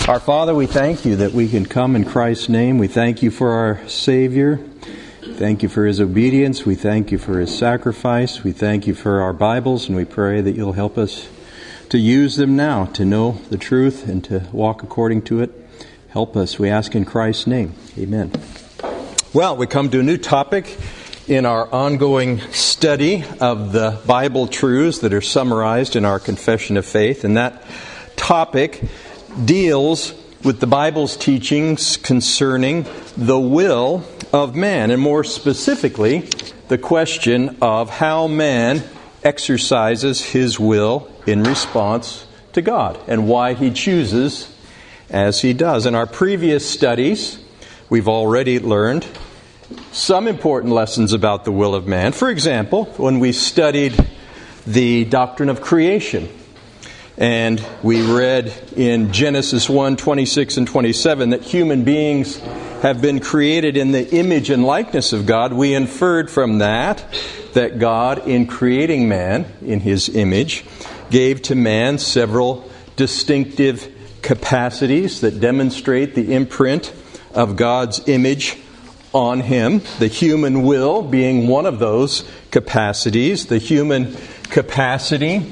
Our Father, we thank you that we can come in Christ's name. We thank you for our Savior. Thank you for His obedience. We thank you for His sacrifice. We thank you for our Bibles, and we pray that you'll help us to use them now, to know the truth and to walk according to it. Help us, we ask in Christ's name. Amen. Well, we come to a new topic in our ongoing study of the Bible truths that are summarized in our Confession of Faith, and that topic deals with the Bible's teachings concerning the will of man, and more specifically, the question of how man exercises his will in response to God, and why he chooses as he does. In our previous studies, we've already learned some important lessons about the will of man. For example, when we studied the doctrine of creation, and we read in Genesis 1:26 and 27 that human beings have been created in the image and likeness of God, we inferred from that God, in creating man in His image, gave to man several distinctive capacities that demonstrate the imprint of God's image on him, the human will being one of those capacities. The human capacity,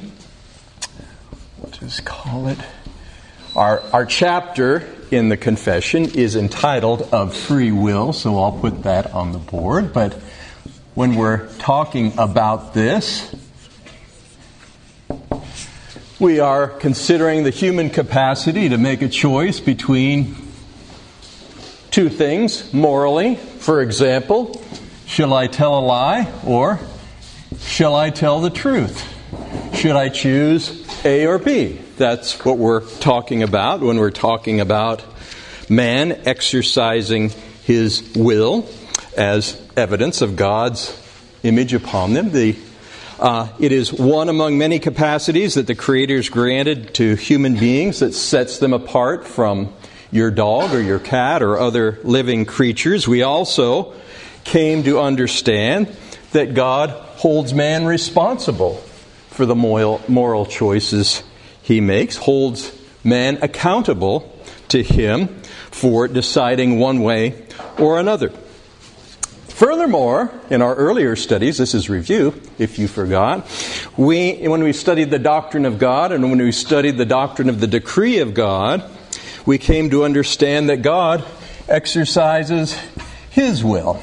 Our chapter in the confession is entitled Of Free Will, so I'll put that on the board. But when we're talking about this, we are considering the human capacity to make a choice between two things morally. For example, shall I tell a lie or shall I tell the truth? Should I choose A or B? That's what we're talking about when we're talking about man exercising his will as evidence of God's image upon them. It is one among many capacities that the Creator's granted to human beings that sets them apart from your dog or your cat or other living creatures. We also came to understand that God holds man responsible for the moral choices he makes, holds man accountable to him for deciding one way or another. Furthermore, in our earlier studies, this is review, if you forgot, when we studied the doctrine of God and when we studied the doctrine of the decree of God, we came to understand that God exercises His will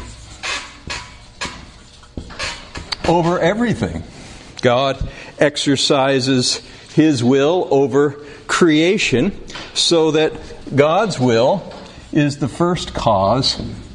over everything. God exercises His will over creation, so that God's will is the first cause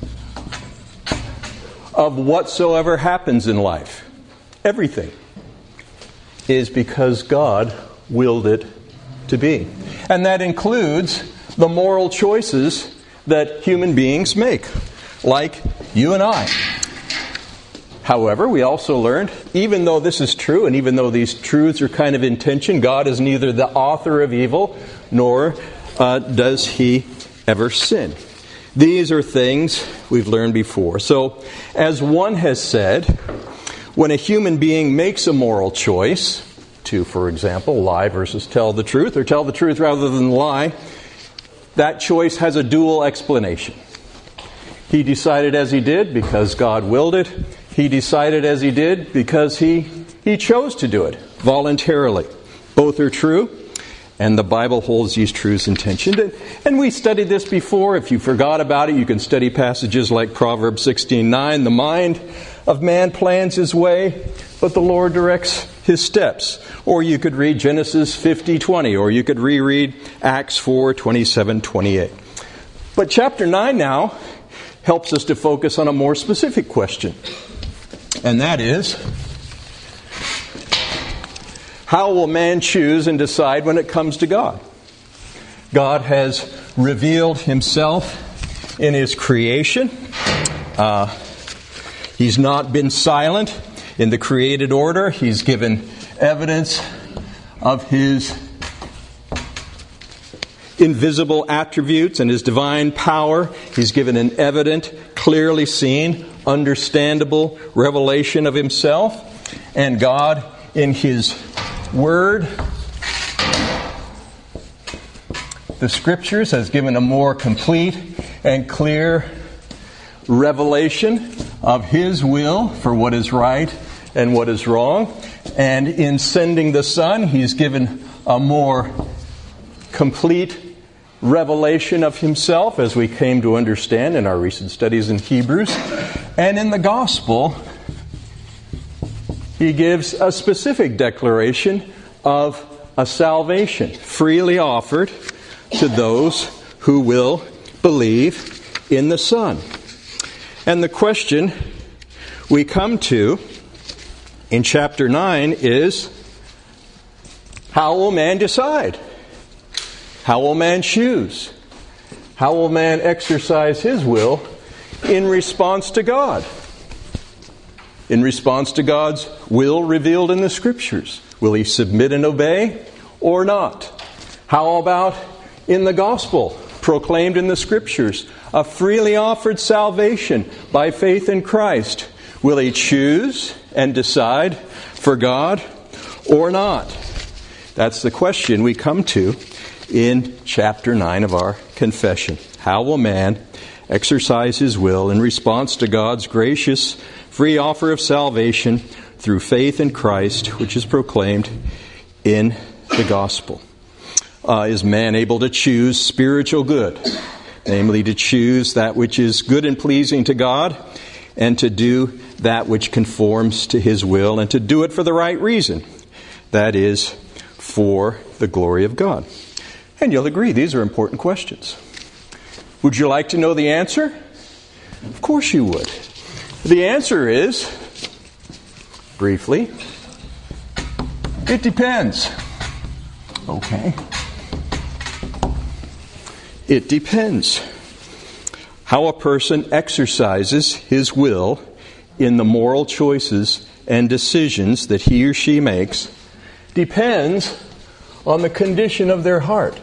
of whatsoever happens in life. Everything is because God willed it to be. And that includes the moral choices that human beings make, like you and I. However, we also learned, even though this is true, and even though these truths are kind of in tension, God is neither the author of evil, nor does He ever sin. These are things we've learned before. So, as one has said, when a human being makes a moral choice to, for example, lie versus tell the truth, or tell the truth rather than lie, that choice has a dual explanation. He decided as he did because God willed it. He decided as he did because he chose to do it voluntarily. Both are true, and the Bible holds these truths in tension. And we studied this before. If you forgot about it, you can study passages like Proverbs 16:9. The mind of man plans his way, but the Lord directs his steps. Or you could read Genesis 50:20, or you could reread Acts 4:27-28. But chapter 9 now helps us to focus on a more specific question. And that is, how will man choose and decide when it comes to God? God has revealed Himself in His creation. He's not been silent in the created order. He's given evidence of His invisible attributes and His divine power. He's given an evident, clearly seen, understandable revelation of Himself. And God, in His Word, the Scriptures, has given a more complete and clear revelation of His will for what is right and what is wrong. And in sending the Son, He's given a more complete revelation of Himself, as we came to understand in our recent studies in Hebrews. And in the Gospel, He gives a specific declaration of a salvation freely offered to those who will believe in the Son. And the question we come to in chapter 9 is, how will man decide? How will man choose? How will man exercise his will in response to God? In response to God's will revealed in the Scriptures? Will he submit and obey or not? How about in the gospel proclaimed in the Scriptures, a freely offered salvation by faith in Christ? Will he choose and decide for God or not? That's the question we come to in chapter 9 of our confession. How will man exercise his will in response to God's gracious free offer of salvation through faith in Christ, which is proclaimed in the gospel? Is man able to choose spiritual good, namely to choose that which is good and pleasing to God, and to do that which conforms to His will, and to do it for the right reason, that is, for the glory of God? And you'll agree, these are important questions. Would you like to know the answer? Of course you would. The answer is, briefly, it depends. Okay. It depends. How a person exercises his will in the moral choices and decisions that he or she makes depends on the condition of their heart.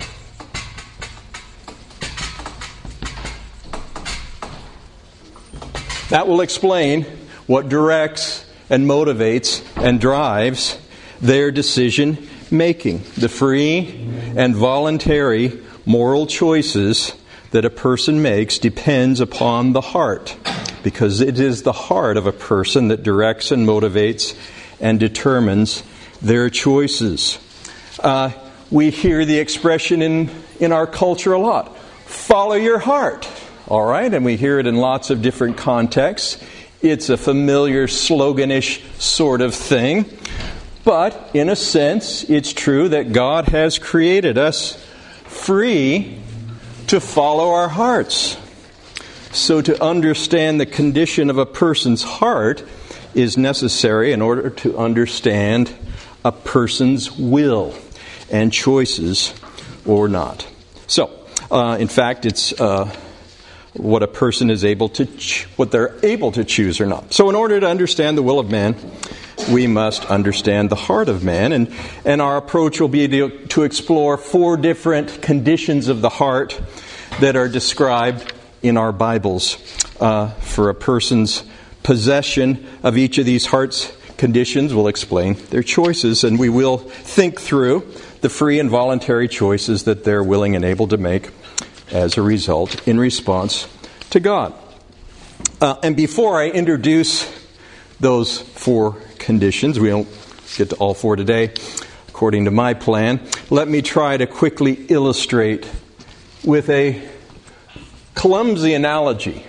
That will explain what directs and motivates and drives their decision making. The free and voluntary moral choices that a person makes depends upon the heart, because it is the heart of a person that directs and motivates and determines their choices. We hear the expression in our culture a lot, follow your heart. All right, and we hear it in lots of different contexts. It's a familiar sloganish sort of thing. But in a sense, it's true that God has created us free to follow our hearts. So to understand the condition of a person's heart is necessary in order to understand a person's will and choices or not. So, in fact, it's what a person is able to, what they're able to choose or not. So in order to understand the will of man, we must understand the heart of man, and our approach will be to explore 4 different conditions of the heart that are described in our Bibles. For a person's possession of each of these heart's conditions will explain their choices, and we will think through the free and voluntary choices that they're willing and able to make as a result in response to God. And before I introduce those 4 conditions, we don't get to all 4 today, according to my plan, let me try to quickly illustrate with a clumsy analogy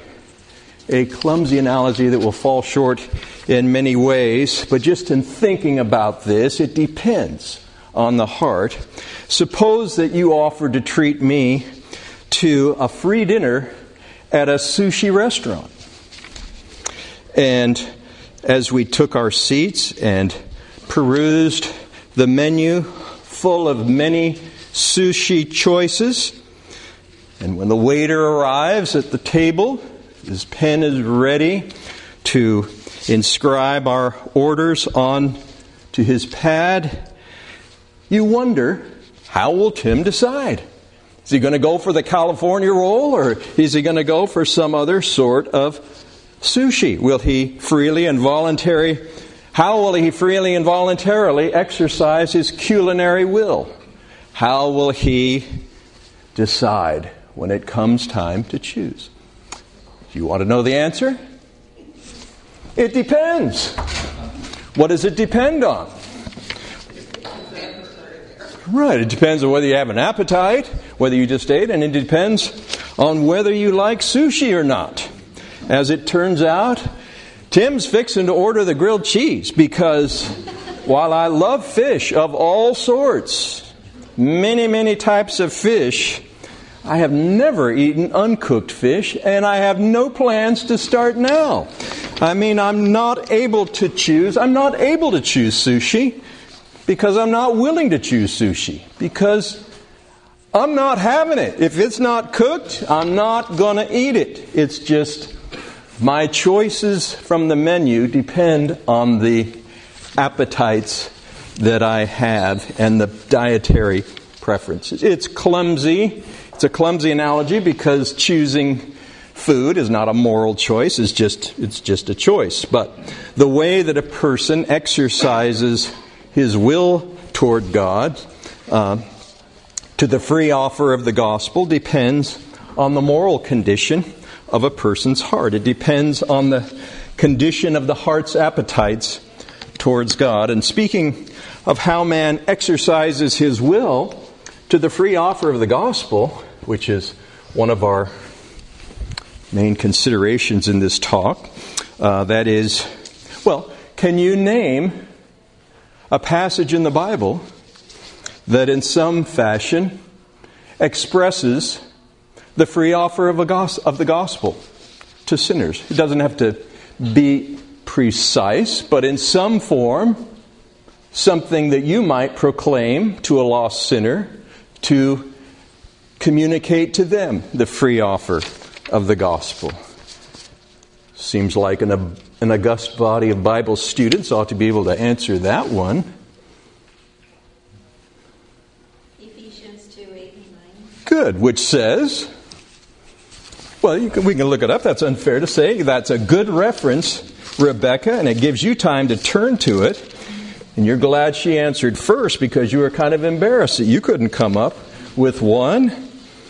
that will fall short in many ways, but just in thinking about this, it depends on the heart. Suppose that you offered to treat me to a free dinner at a sushi restaurant. And as we took our seats and perused the menu full of many sushi choices, and when the waiter arrives at the table, his pen is ready to inscribe our orders on to his pad, you wonder, how will Tim decide? Is he going to go for the California roll, or is he going to go for some other sort of sushi? How will he freely and voluntarily exercise his culinary will? How will he decide when it comes time to choose? Do you want to know the answer? It depends. What does it depend on? Right, it depends on whether you have an appetite, whether you just ate, and it depends on whether you like sushi or not. As it turns out, Tim's fixing to order the grilled cheese because while I love fish of all sorts, many, many types of fish, I have never eaten uncooked fish, and I have no plans to start now. I mean, I'm not able to choose sushi because I'm not willing to choose sushi, because I'm not having it. If it's not cooked, I'm not going to eat it. It's just my choices from the menu depend on the appetites that I have and the dietary preferences. It's clumsy. It's a clumsy analogy because choosing food is not a moral choice. It's just a choice. But the way that a person exercises his will toward God to the free offer of the gospel depends on the moral condition of a person's heart. It depends on the condition of the heart's appetites towards God. And speaking of how man exercises his will to the free offer of the gospel, which is one of our main considerations in this talk, that is, can you name a passage in the Bible that in some fashion expresses the free offer of the gospel to sinners? It doesn't have to be precise, but in some form, something that you might proclaim to a lost sinner to communicate to them the free offer of the gospel. Seems like an august body of Bible students ought to be able to answer that one. Ephesians 2:8-9. Good, which says, we can look it up. That's unfair to say. That's a good reference, Rebecca, and it gives you time to turn to it. And you're glad she answered first because you were kind of embarrassed that you couldn't come up with one.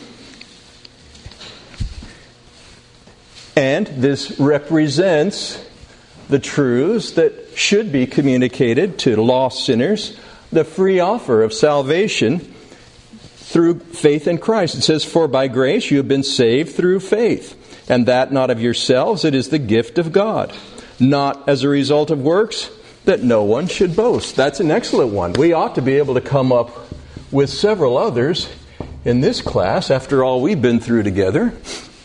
And this represents the truths that should be communicated to lost sinners, the free offer of salvation through faith in Christ. It says, "For by grace you have been saved through faith, and that not of yourselves, it is the gift of God, not as a result of works, that no one should boast." That's an excellent one. We ought to be able to come up with several others in this class, after all we've been through together.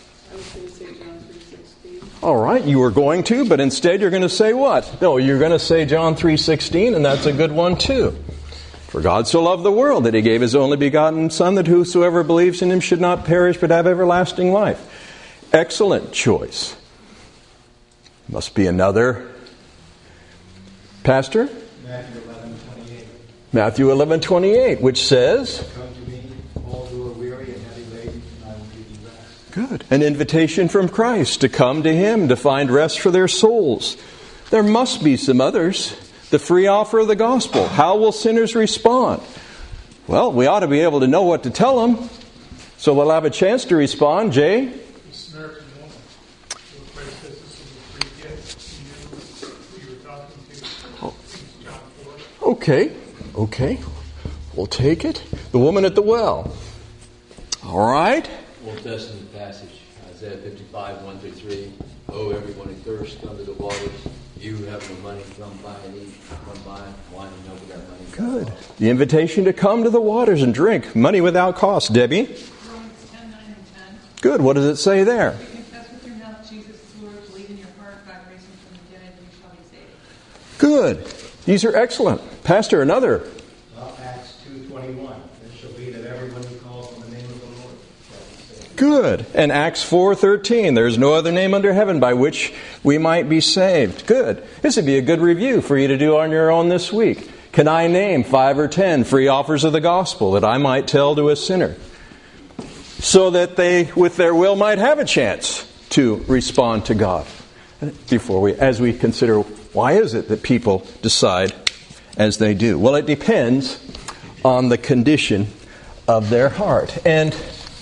All right, you were going to, but instead you're going to say what? No, you're going to say John 3:16, and that's a good one too. "For God so loved the world that He gave His only begotten Son, that whosoever believes in Him should not perish but have everlasting life." Excellent choice. Must be another. Pastor? Matthew 11:28. Matthew 11:28, which says, "Come to me, all who are weary and heavy laden, and I will give you rest." good, an invitation from Christ to come to Him to find rest for their souls. There must be some others. The free offer of the gospel. How will sinners respond? Well, we ought to be able to know what to tell them, so they'll have a chance to respond. Jay? The Samaritan woman. So Christ says this is a free gift. You were talking to John 4. Okay. We'll take it. The woman at the well. All right. Old Testament passage, Isaiah 55, 1-3. "Oh, everyone who thirsts, come to the waters. You who have no money, come buy and eat. Come buy wine and milk without money." Good. The invitation to come to the waters and drink. Money without cost. Debbie? Romans 10:9-10. Good. What does it say there? If you confess with your mouth Jesus is Lord, believe in your heart God raised him from the dead, you shall be saved. Good. These are excellent. Pastor, another. Acts 2:21. "It shall be that everyone who calls on the name of the Lord shall be saved." Good. And Acts 4:13. There's no other name under heaven by which we might be saved. Good. This would be a good review for you to do on your own this week. Can I name 5 or 10 free offers of the gospel that I might tell to a sinner, so that they, with their will, might have a chance to respond to God? As we consider, why is it that people decide as they do? Well, it depends on the condition of their heart. And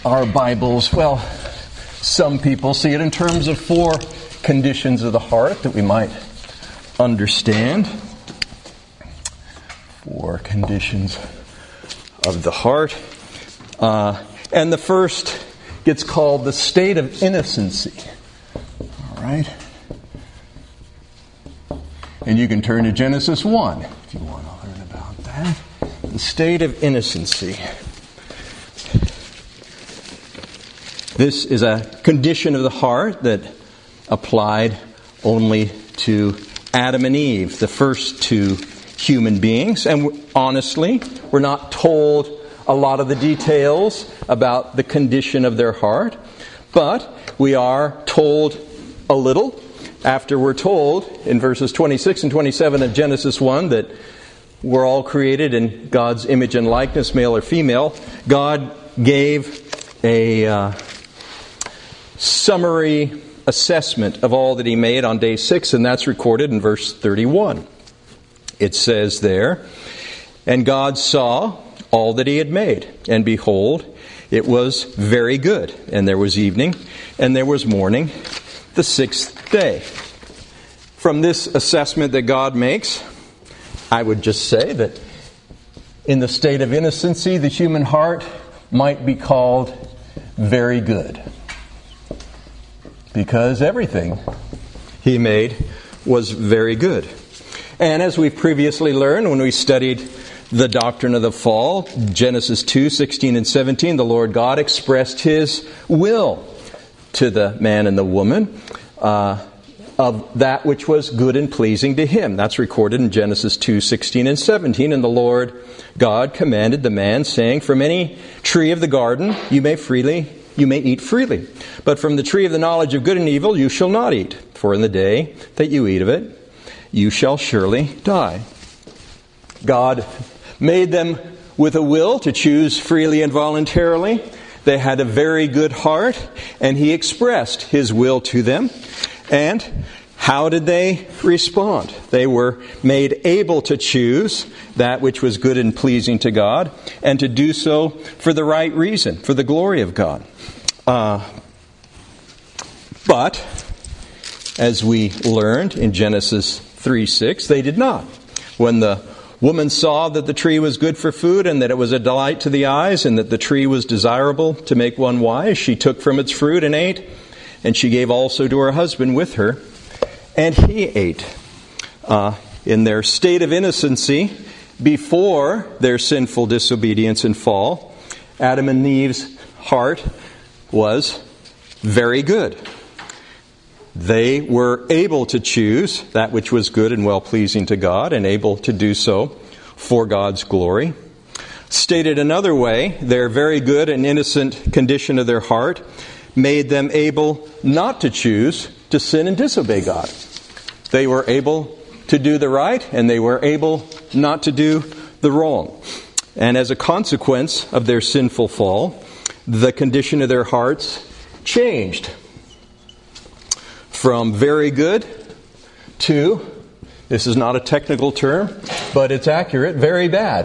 our Bibles, well, some people see it in terms of 4 conditions of the heart that we might understand. 4 conditions of the heart. And the first gets called the state of innocency. All right? And you can turn to Genesis 1 if you want to learn about that. The state of innocency. This is a condition of the heart that applied only to Adam and Eve, the first 2 human beings. And honestly, we're not told a lot of the details about the condition of their heart, but we are told a little after we're told in verses 26 and 27 of Genesis 1 that we're all created in God's image and likeness, male or female. God gave a summary assessment of all that He made on day 6, and that's recorded in verse 31. It says there, "And God saw all that He had made, and behold, it was very good. And there was evening, and there was morning, the 6th day." From this assessment that God makes, I would just say that in the state of innocency, the human heart might be called very good. Because everything He made was very good. And as we've previously learned when we studied the doctrine of the fall, Genesis 2, 16 and 17, the Lord God expressed His will to the man and the woman of that which was good and pleasing to Him. That's recorded in Genesis 2, 16 and 17. And the Lord God commanded the man, saying, "From any tree of the garden you may eat freely. But from the tree of the knowledge of good and evil you shall not eat. For in the day that you eat of it, you shall surely die." God made them with a will to choose freely and voluntarily. They had a very good heart, and He expressed His will to them. And how did they respond? They were made able to choose that which was good and pleasing to God, and to do so for the right reason, for the glory of God. But, as we learned in Genesis 3:6, they did not. When the woman saw that the tree was good for food, and that it was a delight to the eyes, and that the tree was desirable to make one wise, she took from its fruit and ate, and she gave also to her husband with her, and he ate. In their state of innocency, before their sinful disobedience and fall, Adam and Eve's heart was very good. They were able to choose that which was good and well-pleasing to God, and able to do so for God's glory. Stated another way, their very good and innocent condition of their heart made them able not to choose to sin and disobey God. They were able to do the right, and they were able not to do the wrong. And as a consequence of their sinful fall, the condition of their hearts changed from very good to, this is not a technical term, but it's accurate, very bad.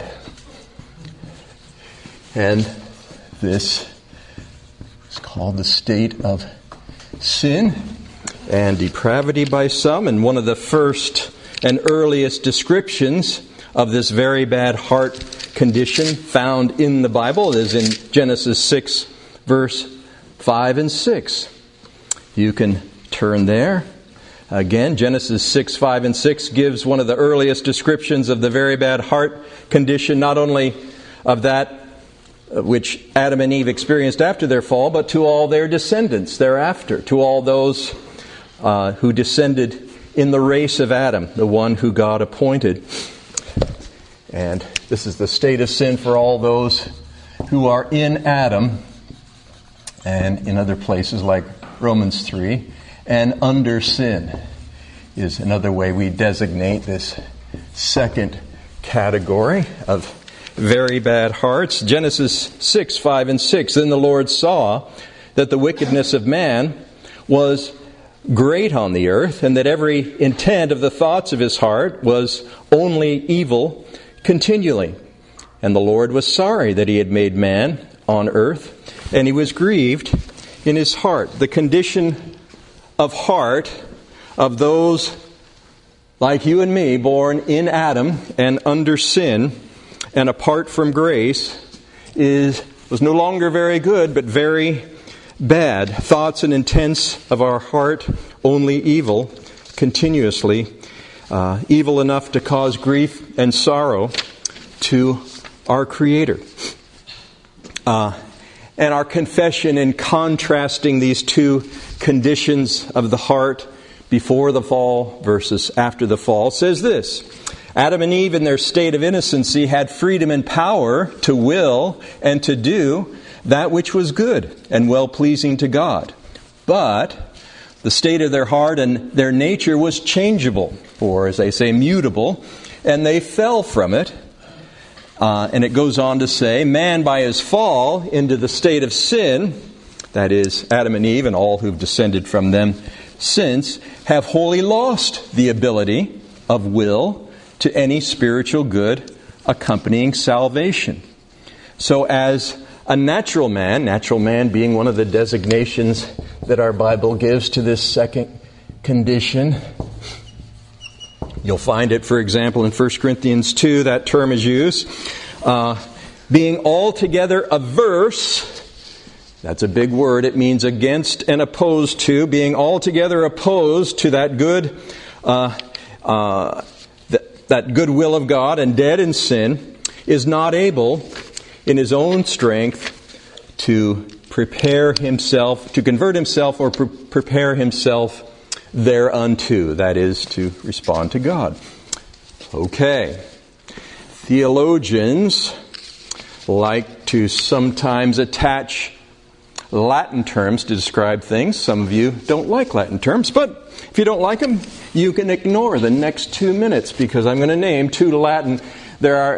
And this is called the state of sin and depravity by some. And one of the first and earliest descriptions of this very bad heart condition found in the Bible is in Genesis 6, verse 5 and 6. You can turn there. Again, Genesis 6, 5 and 6 gives one of the earliest descriptions of the very bad heart condition, not only of that which Adam and Eve experienced after their fall, but to all their descendants thereafter, to all those who descended in the race of Adam, the one who God appointed. And this is the state of sin for all those who are in Adam, and in other places like Romans 3, and under sin is another way we designate this second category of very bad hearts. Genesis 6, 5 and 6. Then the Lord saw that the wickedness of man was great on the earth, and that every intent of the thoughts of his heart was only evil continually. And the Lord was sorry that He had made man on earth, and he was grieved in his heart. The condition of heart of those like you and me, born in Adam and under sin and apart from grace, was no longer very good, but very bad. Thoughts and intents of our heart, only evil, continuously, evil enough to cause grief and sorrow to our Creator. And our confession in contrasting these two conditions of the heart before the fall versus after the fall says this: Adam and Eve in their state of innocency had freedom and power to will and to do that which was good and well-pleasing to God. But the state of their heart and their nature was changeable, or as they say, mutable, and they fell from it. And it goes on to say, man by his fall into the state of sin, that is, Adam and Eve and all who've descended from them since, have wholly lost the ability of will to any spiritual good accompanying salvation. So as a natural man being one of the designations that our Bible gives to this second condition, you'll find it, for example, in 1 Corinthians 2, that term is used. Being altogether averse, that's a big word, it means against and opposed to, being altogether opposed to that good, that good will of God and dead in sin, is not able in his own strength to prepare himself, to convert himself or prepare himself thereunto, that is, to respond to God. Okay. Theologians like to sometimes attach Latin terms to describe things. Some of you don't like Latin terms, but if you don't like them, you can ignore the next 2 minutes because I'm going to name two Latin. There are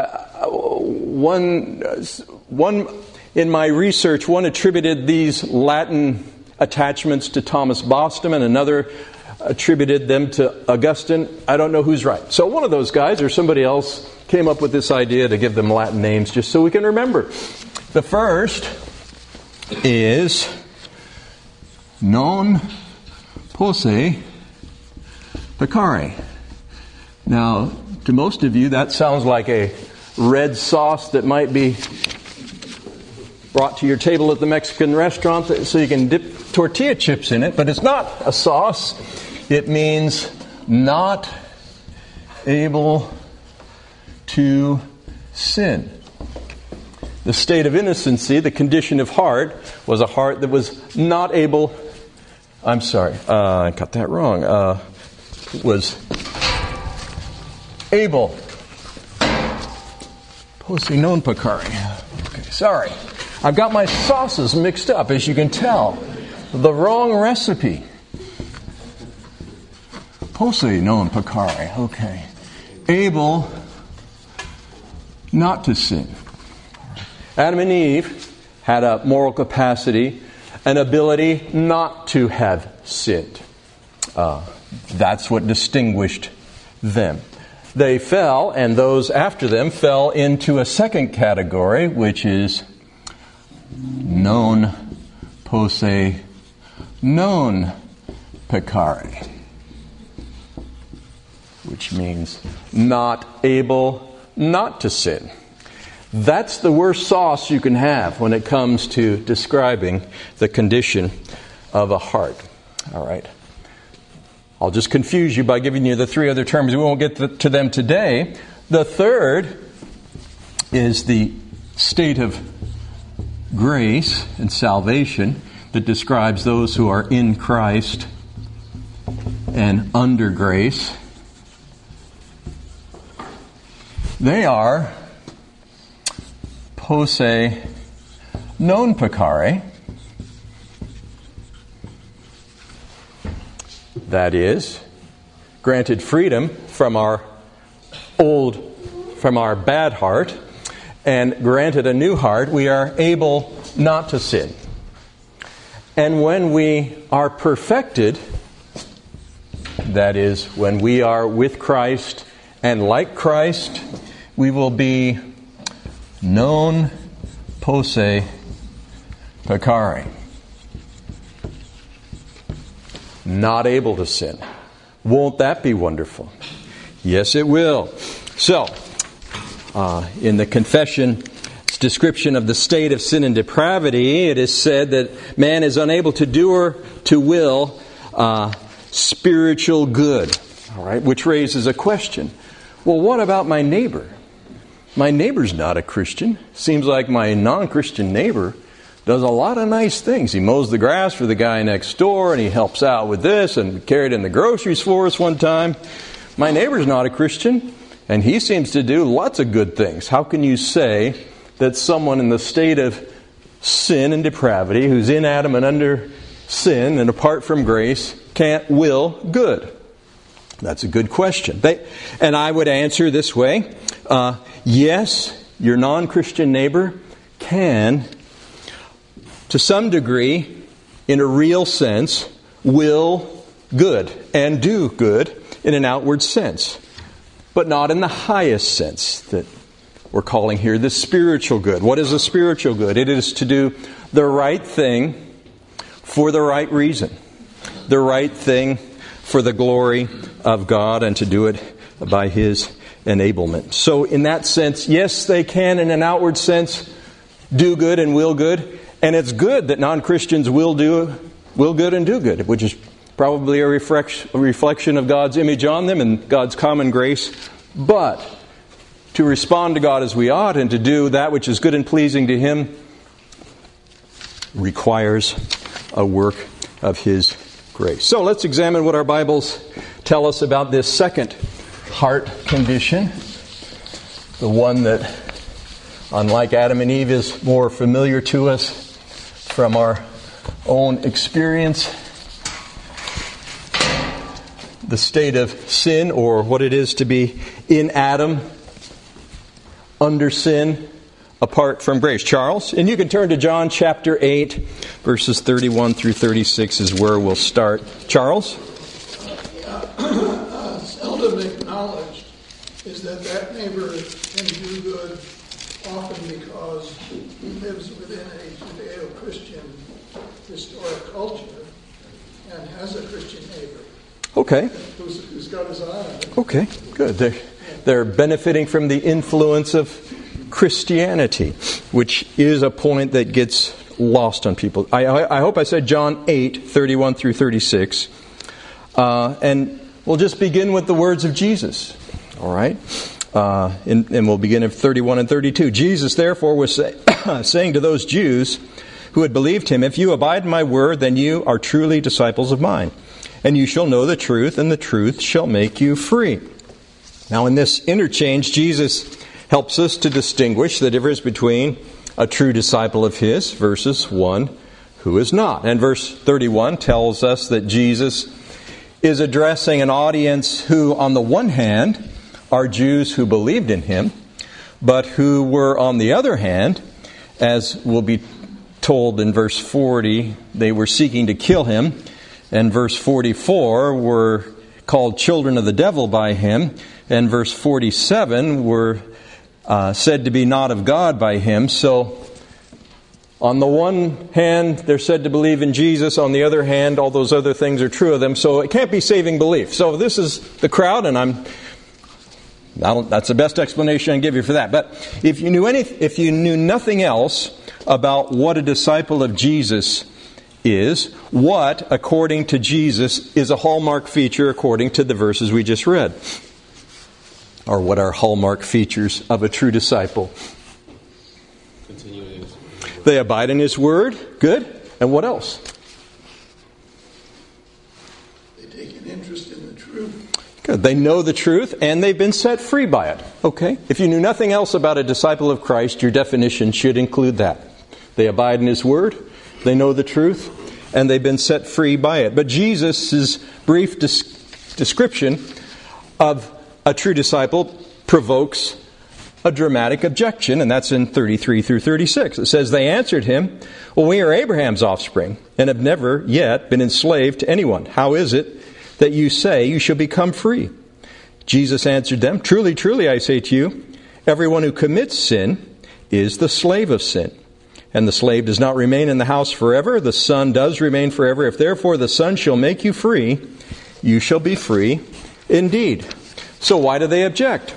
one in my research, one attributed these Latin attachments to Thomas Boston and another attributed them to Augustine. I don't know who's right. So one of those guys or somebody else came up with this idea to give them Latin names just so we can remember. The first is non posse peccare. Now, to most of you, that sounds like a red sauce that might be brought to your table at the Mexican restaurant so you can dip tortilla chips in it, but it's not a sauce. It means not able to sin. The state of innocency, the condition of heart, was a heart that was not able, I got that wrong, was able, posse non peccare. Okay, sorry. I've got my sauces mixed up, as you can tell. The wrong recipe. Posse non peccare. Okay. Able not to sin. Adam and Eve had a moral capacity, an ability not to have sinned. That's what distinguished them. They fell, and those after them fell into a second category, which is non posse non peccare, which means not able not to sin. That's the worst sauce you can have when it comes to describing the condition of a heart. All right. I'll just confuse you by giving you the three other terms. We won't get to them today. The third is the state of grace and salvation that describes those who are in Christ and under grace. They are posse non peccare. That is, granted freedom from our bad heart, and granted a new heart, we are able not to sin. And when we are perfected, that is, when we are with Christ and like Christ, we will be non posse peccare. Not able to sin. Won't that be wonderful? Yes, it will. So, in the confession's description of the state of sin and depravity, it is said that man is unable to do or to will spiritual good. All right, which raises a question. Well, what about my neighbor? My neighbor's not a Christian. Seems like my non-Christian neighbor does a lot of nice things. He mows the grass for the guy next door, and he helps out with this, and carried in the groceries for us one time. My neighbor's not a Christian, and he seems to do lots of good things. How can you say that someone in the state of sin and depravity, who's in Adam and under sin and apart from grace, can't will good? That's a good question. And I would answer this way. Yes, your non-Christian neighbor can, to some degree, in a real sense, will good and do good in an outward sense, but not in the highest sense that we're calling here the spiritual good. What is a spiritual good? It is to do the right thing for the right reason, the right thing for the glory of God, and to do it by His enablement. So in that sense, yes, they can in an outward sense do good and will good. And it's good that non-Christians will good and do good, which is probably a reflection of God's image on them and God's common grace. But to respond to God as we ought and to do that which is good and pleasing to Him requires a work of His grace. So let's examine what our Bibles tell us about this second heart condition, the one that, unlike Adam and Eve, is more familiar to us from our own experience. The state of sin, or what it is to be in Adam, under sin, apart from grace. Charles, and you can turn to John chapter 8, verses 31 through 36 is where we'll start. Charles? Seldom acknowledged is that neighbor can do good often because he lives within a Judeo-Christian historic culture and has a Christian neighbor. Okay. Who's got his eye on it. Okay, good. They're benefiting from the influence of Christianity, which is a point that gets lost on people. I hope I said John 8, 31 through 36. And we'll just begin with the words of Jesus. All right? And we'll begin at 31 and 32. Jesus, therefore, was saying to those Jews who had believed Him, "If you abide in my word, then you are truly disciples of mine. And you shall know the truth, and the truth shall make you free." Now, in this interchange, Jesus helps us to distinguish the difference between a true disciple of His versus one who is not. And verse 31 tells us that Jesus is addressing an audience who, on the one hand, are Jews who believed in Him, but who were, on the other hand, as will be told in verse 40, they were seeking to kill Him. And verse 44 were called children of the devil by Him. And verse 47 were said to be not of God by Him. So, on the one hand, they're said to believe in Jesus. On the other hand, all those other things are true of them. So it can't be saving belief. So this is the crowd, and that's the best explanation I can give you for that. But if you knew nothing else about what a disciple of Jesus is, what, according to Jesus, is a hallmark feature according to the verses we just read? Or what are hallmark features of a true disciple? They abide in His word. Good. And what else? They take an interest in the truth. Good. They know the truth and they've been set free by it. Okay. If you knew nothing else about a disciple of Christ, your definition should include that. They abide in His word. They know the truth. And they've been set free by it. But Jesus' brief description of a true disciple provokes a dramatic objection, and that's in 33 through 36. It says, "They answered Him, 'Well, we are Abraham's offspring, and have never yet been enslaved to anyone. How is it that you say you shall become free?' Jesus answered them, 'Truly, truly, I say to you, everyone who commits sin is the slave of sin. And the slave does not remain in the house forever. The Son does remain forever. If therefore the Son shall make you free, you shall be free indeed. So why do they object?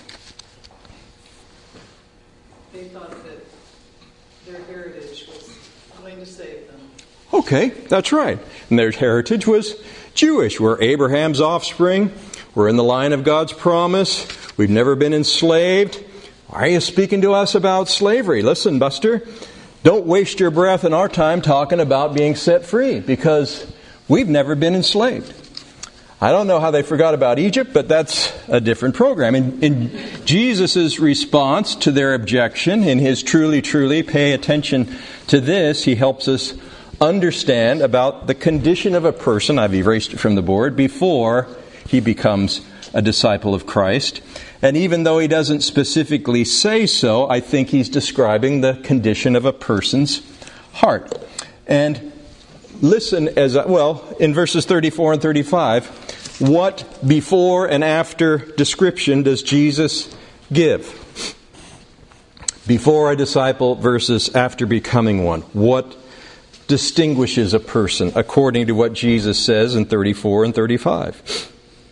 They thought that their heritage was going to save them. Okay, that's right. And their heritage was Jewish. We're Abraham's offspring. We're in the line of God's promise. We've never been enslaved. Why are you speaking to us about slavery? Listen, Buster, don't waste your breath and our time talking about being set free, because we've never been enslaved. I don't know how they forgot about Egypt, but that's a different program. In Jesus' response to their objection, in his truly, truly, pay attention to this, he helps us understand about the condition of a person, I've erased it from the board, before he becomes a disciple of Christ. And even though he doesn't specifically say so, I think he's describing the condition of a person's heart. And listen in verses 34 and 35, what before and after description does Jesus give? Before a disciple versus after becoming one. What distinguishes a person according to what Jesus says in 34 and 35?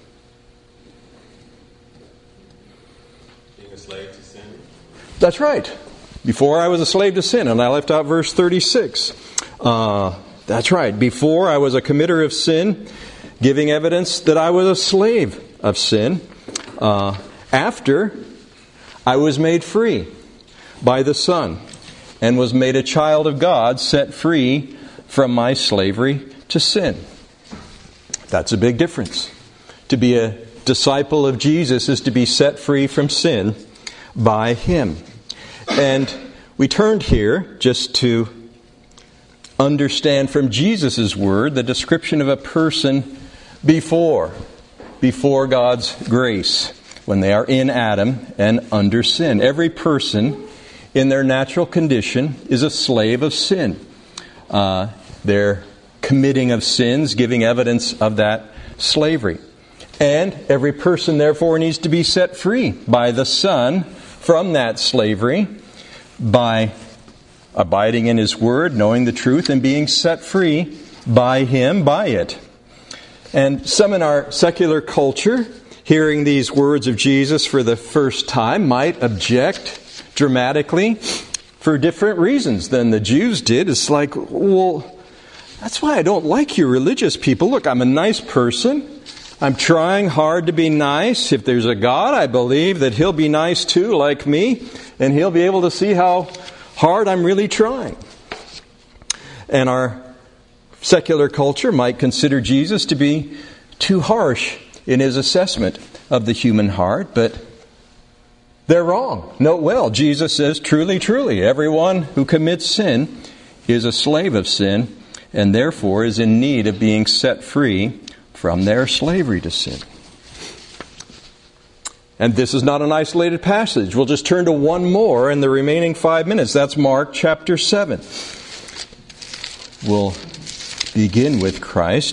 That's right. Before I was a slave to sin, and I left out verse 36. That's right. Before I was a committer of sin, giving evidence that I was a slave of sin. After I was made free by the Son and was made a child of God, set free from my slavery to sin. That's a big difference. To be a disciple of Jesus is to be set free from sin by Him. And we turned here just to understand from Jesus' word the description of a person before God's grace, when they are in Adam and under sin. Every person in their natural condition is a slave of sin. They're committing of sins, giving evidence of that slavery. And every person, therefore, needs to be set free by the Son from that slavery, by abiding in His Word, knowing the truth, and being set free by Him, by it. And some in our secular culture, hearing these words of Jesus for the first time, might object dramatically for different reasons than the Jews did. It's like, well, that's why I don't like you religious people. Look, I'm a nice person. I'm trying hard to be nice. If there's a God, I believe that He'll be nice too, like me, and He'll be able to see how hard I'm really trying. And our secular culture might consider Jesus to be too harsh in His assessment of the human heart, but they're wrong. Note well, Jesus says, truly, truly, everyone who commits sin is a slave of sin, and therefore is in need of being set free from their slavery to sin. And this is not an isolated passage. We'll just turn to one more in the remaining 5 minutes. That's Mark chapter 7. We'll begin with Christ.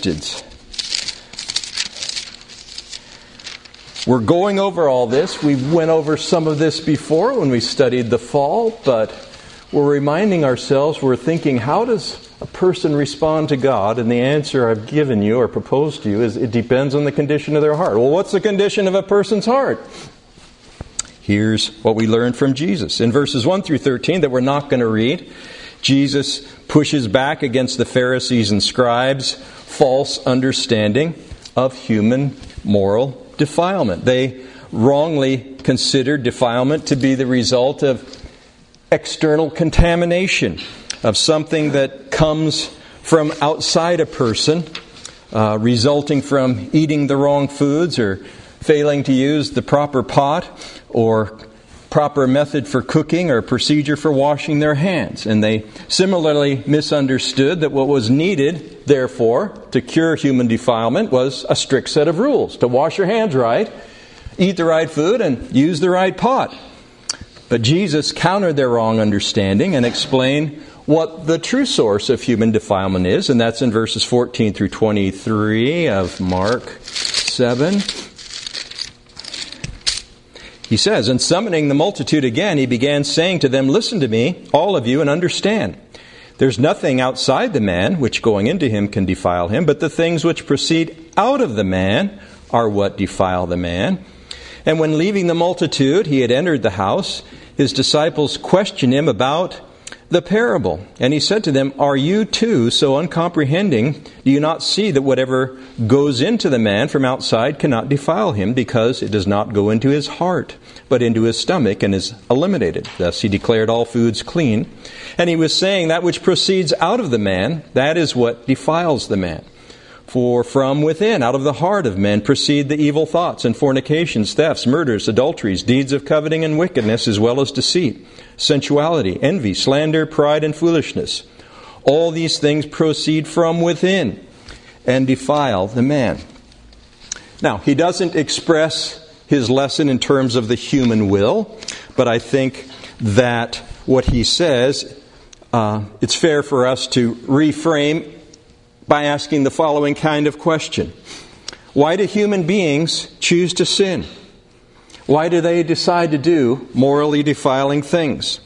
We're going over all this. We went over some of this before when we studied the fall, but we're reminding ourselves, we're thinking, how does a person respond to God? And the answer I've given you or proposed to you is it depends on the condition of their heart. Well, what's the condition of a person's heart? Here's what we learned from Jesus. In verses 1 through 13 that we're not going to read, Jesus pushes back against the Pharisees and scribes' false understanding of human moral defilement. They wrongly considered defilement to be the result of external contamination, of something that comes from outside a person, resulting from eating the wrong foods or failing to use the proper pot or proper method for cooking or procedure for washing their hands. And they similarly misunderstood that what was needed, therefore, to cure human defilement was a strict set of rules. To wash your hands right, eat the right food, and use the right pot. But Jesus countered their wrong understanding and explained what the true source of human defilement is, and that's in verses 14 through 23 of Mark 7. He says, and summoning the multitude again, he began saying to them, listen to me, all of you, and understand. There's nothing outside the man which going into him can defile him, but the things which proceed out of the man are what defile the man. And when leaving the multitude, he had entered the house, his disciples questioned him about the parable. And he said to them, are you too so uncomprehending? Do you not see that whatever goes into the man from outside cannot defile him, because it does not go into his heart, but into his stomach and is eliminated? Thus he declared all foods clean. And he was saying that which proceeds out of the man, that is what defiles the man. For from within, out of the heart of men, proceed the evil thoughts and fornications, thefts, murders, adulteries, deeds of coveting and wickedness, as well as deceit, sensuality, envy, slander, pride, and foolishness. All these things proceed from within and defile the man. Now, he doesn't express his lesson in terms of the human will, but I think that what he says, it's fair for us to reframe by asking the following kind of question. Why do human beings choose to sin? Why do they decide to do morally defiling things?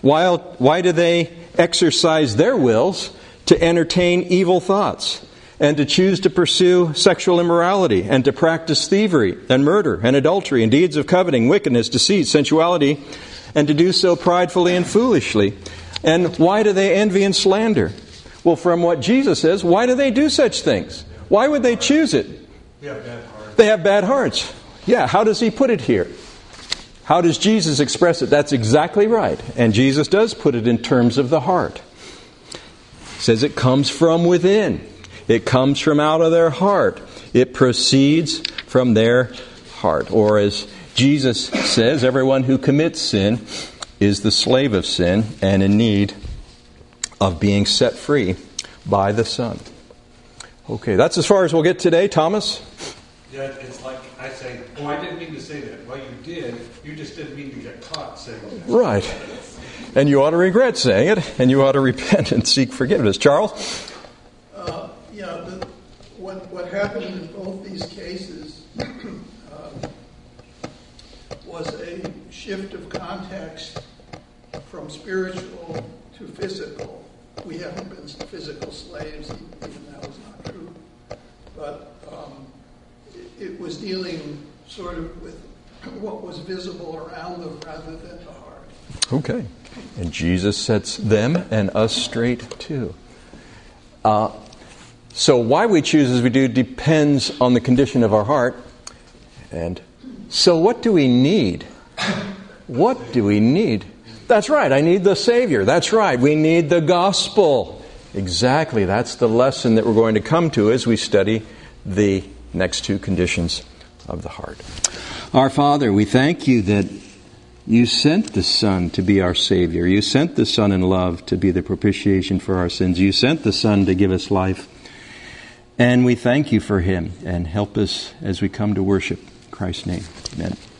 Why do they exercise their wills to entertain evil thoughts and to choose to pursue sexual immorality and to practice thievery and murder and adultery and deeds of coveting, wickedness, deceit, sensuality, and to do so pridefully and foolishly? And why do they envy and slander? Well, from what Jesus says, why do they do such things? Why would they choose it? They have bad hearts. They have bad hearts. Yeah, how does he put it here? How does Jesus express it? That's exactly right. And Jesus does put it in terms of the heart. He says it comes from within. It comes from out of their heart. It proceeds from their heart. Or as Jesus says, everyone who commits sin is the slave of sin and in need of being set free by the Son. Okay, that's as far as we'll get today. Thomas? Yeah, it's like I say, oh, I didn't mean to say that. Well, you did. You just didn't mean to get caught saying that. Right. And you ought to regret saying it, and you ought to repent and seek forgiveness. Charles? What happened in both these cases was a shift of context from spiritual to physical. We haven't been physical slaves, even that was not true. But it was dealing sort of with what was visible around them rather than the heart. Okay. And Jesus sets them and us straight too. So why we choose as we do depends on the condition of our heart. And so what do we need? What do we need? That's right, I need the Savior. That's right, we need the gospel. Exactly, that's the lesson that we're going to come to as we study the next two conditions of the heart. Our Father, we thank you that you sent the Son to be our Savior. You sent the Son in love to be the propitiation for our sins. You sent the Son to give us life. And we thank you for Him, and help us as we come to worship. In Christ's name, amen.